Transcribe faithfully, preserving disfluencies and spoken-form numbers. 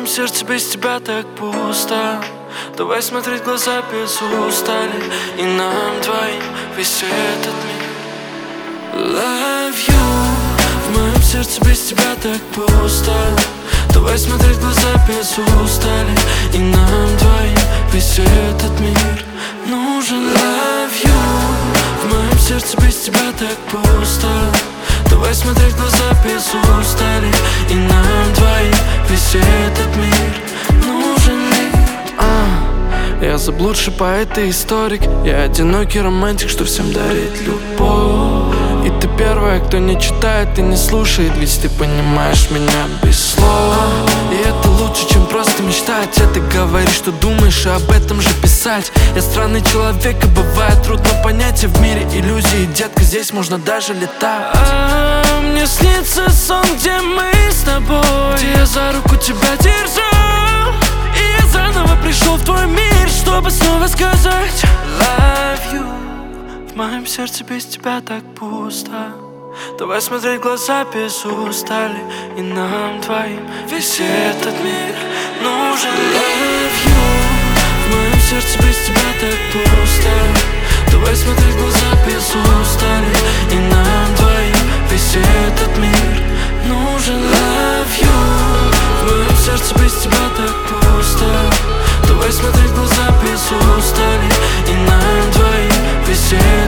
сердце без тебя так пусто. Давай смотреть в глаза без устали, и нам двоим весь этот мир. Love you. В моем сердце без тебя так пусто. Давай смотреть в глаза без устали, и нам двоим весь этот мир нужен. Love you. В моем сердце без тебя так пусто. Давай смотреть в глаза без устали, и нам двоим весь этот мир нужен ли? а, Я заблудший поэт и историк. Я одинокий романтик, что всем дарит любовь. И ты первая, кто не читает и не слушает, ведь ты понимаешь меня без слов. И это лучше, чем просто мечтать. А ты говоришь, что думаешь, и об этом же писать. Я странный человек, и бывает трудно понять. А в мире иллюзий, детка, здесь можно даже летать. А мне снится сон, где мы с тобой, где я за руку тебя держу. И я заново пришел в твой мир, чтобы снова сказать love you. В моем сердце без тебя так пусто. Давай смотреть в глаза без устали, и нам двоим весь этот мир нужен. Love you. В моем сердце без тебя так пусто. Давай смотреть в глаза без устали, и нам двоим весь этот мир нужен. Love you. В моем сердце без тебя так пусто. Давай смотреть в глаза без устали, и нам двоим весь этот мир.